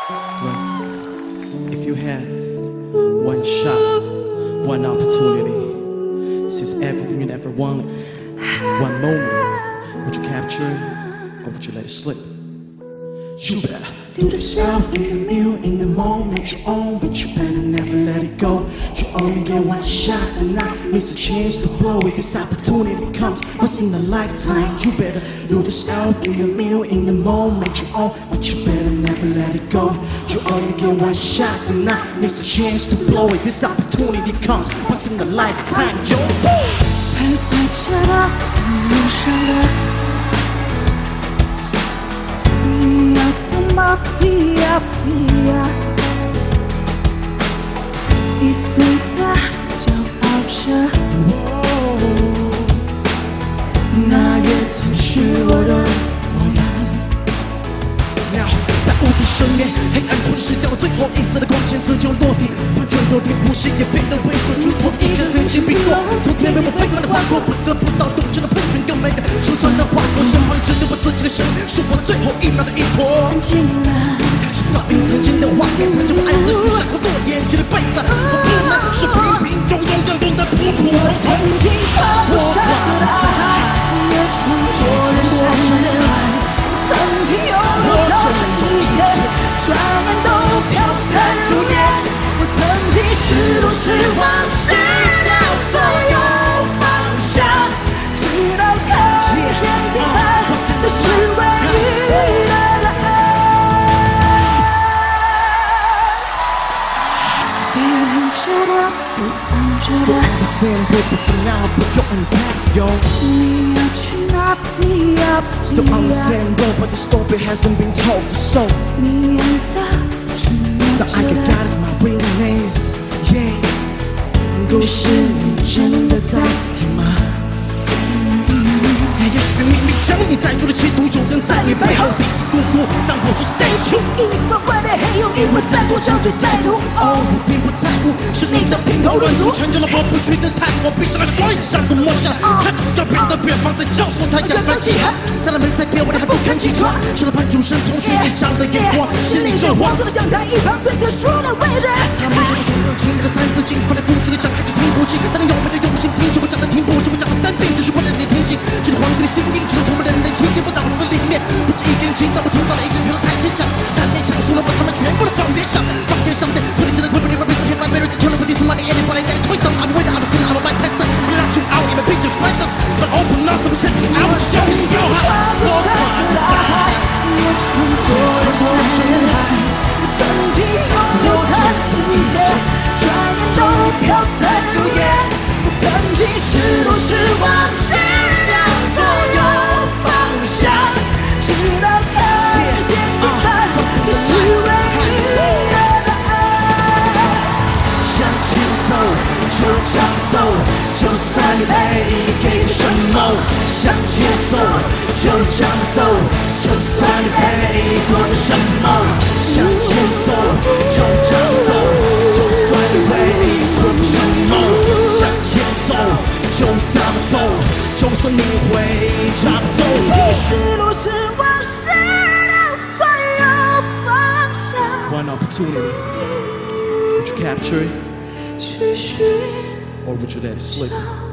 Well, if you had one shot, one opportunity, seize everything you ever wanted, one moment, would you capture it or would you let it slip? You better View yourself in the mirror in the moment you own, but you better never let it go. You only get one shot, do not miss a chance to blow it. This opportunity comes once in a lifetime. You better view yourself in the mirror in the moment you own, but you better never let it go. You only get one shot, do not miss a chance to blow it. This opportunity comes once in a lifetime. Yo, 徘徊着的路上的。你要怎么飞呀飞呀？易碎的骄傲着， 那也曾是我的模样。在无底深渊，黑暗吞噬掉了最后一丝的光线，自由落地，完全有点呼吸，也变得微弱，如同一个人形冰落。从天边我飞快的划过，不得不到动身的喷泉，更美的心酸的画作，身旁只有我自己的声音，是我最后一秒的依托。 安静了。 倒映曾经的画面，曾经我爱自许下过诺言，这辈子我不能是平平庸庸，更不能普普通通。 曾经爬过山和大海，也穿过人山人海，曾经拥有着一切，转眼都飘散如烟。我曾经失落失望失掉所有方向，直到看见平凡才是唯一的答案。飞扬着的，不安着的， Understand what but for now put your impact, yo. 你要去哪飞呀 Still 飞呀？ understand what but the story hasn't been told. So 你要的只 the 能 I 觉 can 得。 got is my weakness, yeah. 故事你真的在听吗？也许命运将你带出的企图，有人在你背后嘀咕咕，但我是 stay true。 因为我的黑用，因为再多张嘴再怒。 哦，我并不在乎是你的评头论足，成就了我不去的态度，我闭上了双眼，下次摸下，看着照片的远方在教唆他扬帆起航。当他们在变，我还不肯起床，成了判主生从学一场的眼光，是你这皇宫的讲台一旁最特殊的位置。 他们是不热情的三字经，翻来覆去的讲一直听不清，但你有没有用心听？是我讲的听不清，我讲了3遍，只是为了你听清。这是皇帝的心意，这是同门人的情节，不脑子里面不止一根筋，但我听到了一整圈的台前讲，但你抢夺了我他们全部的状元赏，放天上的，我现在会不会把被这些白被人给吞了？我第四money anybody that推动 I'm with it, I'm a sinner, I'm a my person, I'm not you out, even pictures right up, but open up, I'm set you out, I'm showing you how. 我穿过大海，我穿过人山人海，曾经拥有着一切，转眼都飘散如烟。我曾经失落失望失掉所有方向，直到看见平凡才是唯一的答案。 向前走，就这样走，就算你被给了什么。向前走，就这样走，就算你被过了什么。向前走，就这样走，就算你被过了什么。向前走，就这样走，就算你会这样走。 失落失望失掉所有方向。 one opportunity. Would you capture it 继续 or would you let it slip?